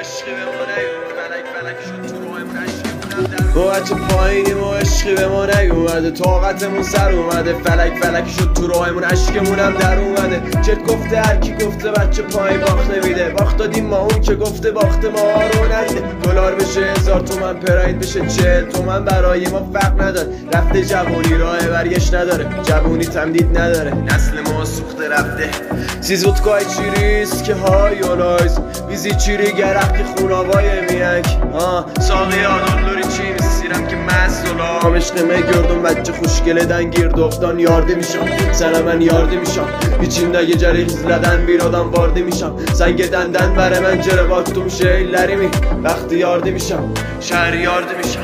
عشقی به ما نگو فلک شد تو راهمون عشقی ما بچه پایینیم و عشقی به ما نیومده طاقتمون سر اومده فلک شد تو راهمون عشقمون هم در اومده چت گفته هر کی گفته بچه پایین باخت نمیده باخت دادیم ما اون که گفته باخت ما رو ندیده دلار بشه 1000 تومن پراید بشه 40 تومن برای ما فرق نداره رفته جوونی راه برگشت نداره جوونی تمدید نداره نسل ما سوخته رفته سیزوتکای چیریست که های اولایز ویزی چیری گرختی خوناوای میک ساقی آدم چی میسیرم که مسئولام عشق گردم بچه خوشگله دنگیر دختان یارده میشم سر من یارده میشم بیچیم نگه جریخ زلدن بیرادم وارده میشم سنگ دندن بره من جره باکتوم شیلری می وقتی یارده میشم شهر یارده میشم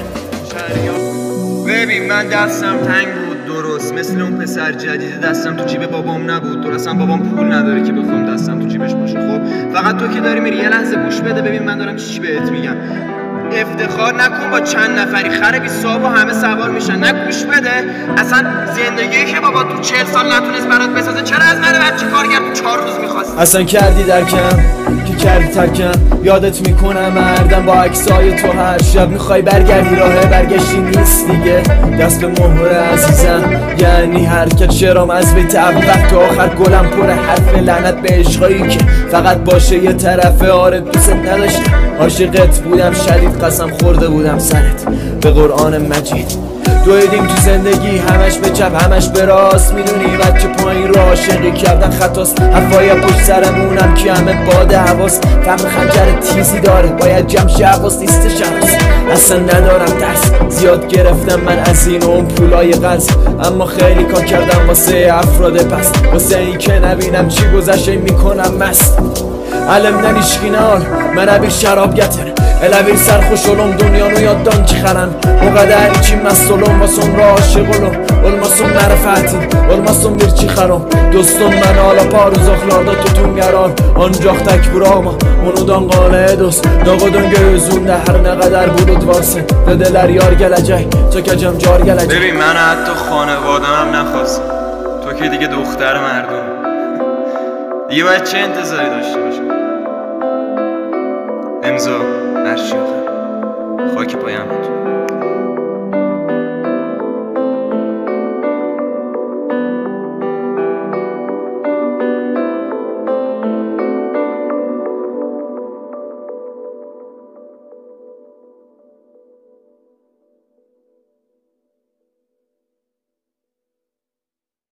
ببین من دستم تنگ بود درست مثل اون پسر جدید دستم تو جیب بابام نبود درستم بابام پول نداره که بخوام دستم تو جیبش باشه خب فقط تو که داری میری یه لحظه گوش بده ببین من دارم چی بهت میگم افتخار نکن با چند نفری خر 20 و همه سوار میشن نه گوش بده اصلا زندگی که بابا تو 40 سال نتونست برات بسازه چرا از من بچه کارگر تو 4 روز میخواست اصلا کردی درکم که کردی ترکم یادت میکنم مردم با عکسای تو هر شب میخوای برگردی راه برگشتی نیست دیگه دست به مهر عزیزم یعنی حرکت شرام از بیت اول تا آخر گلم پر حرف لعنت به عشقایی که فقط باشه یه طرفه آره دوست نداشتم عاشقت بودم شدید قسم خورده بودم سرت به قرآن مجید دویدیم تو زندگی همش به چپ همش به راست میدونی بچه پایین رو عاشقی کردن خطاست حرفای پشت سرمونم که همه باد حواس فهم خنجر تیزی داره باید جمع حواس نیستش هست اصلا ندارم درس زیاد گرفتم من از این اون پولای قرض اما خیلی کار کردم واسه افراد پس واسه این که نبینم چی گذشته میکنم مست علم ننیشکینال من ابیر شراب گتر الابیر سرخوشولم دنیانو یاددان چی خرن اقدر ایچی مسئولم واسون را عاشقولم olmasın mərifətin, olmasın bir çıxaram Dostum mən hala par uzaqlarda tutun qərar Ancaq tək vurama, unudan qalaya dost Dağıdın gözündə hər nə qədər bulud varsın Dedilər yar gələcək, çəkəcəm car gələcək ببین من حتی خانوادم هم نخواستم تو که دیگه دختر مردم دیگه باید چه انتظاری داشته باشم امضا هرچی خاک پایم بود